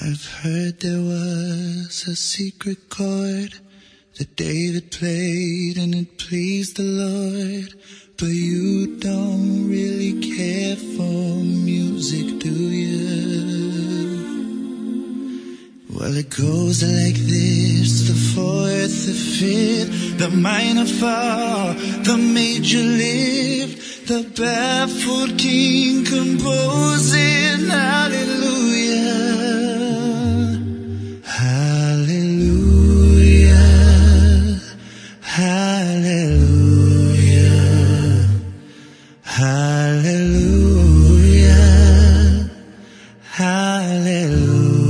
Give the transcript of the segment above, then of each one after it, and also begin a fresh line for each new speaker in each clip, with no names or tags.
I've heard there was a secret chord that David played and it pleased the Lord. But you don't really care for music, do you? Well, it goes like this: the fourth, the fifth, the minor fall, the major lift, the baffled king composing hallelujah, hallelujah, hallelujah, hallelujah, hallelujah.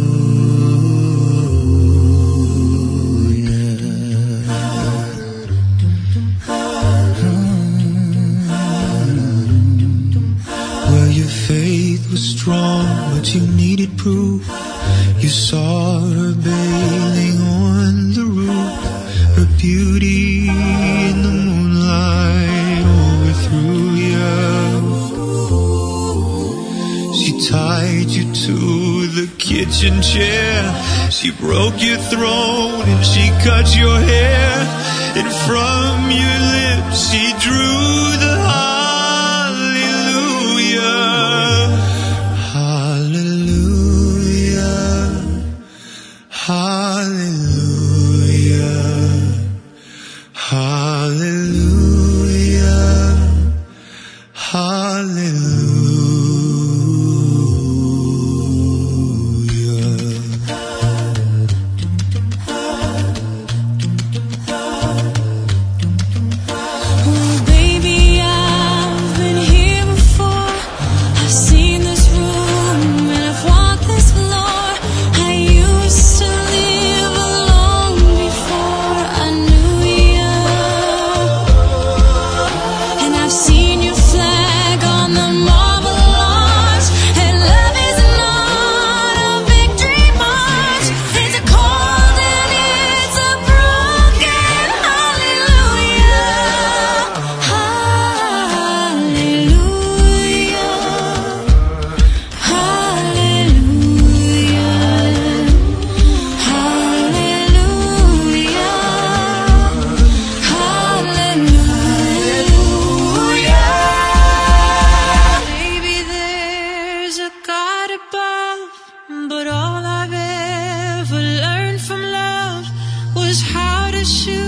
Faith was strong, but you needed proof. You saw her bathing on the roof, her beauty in the moonlight overthrew you. She tied you to the kitchen chair, she broke your throat and she cut your hair, and from your lips she drew the
But all I've ever learned from love was how to shoot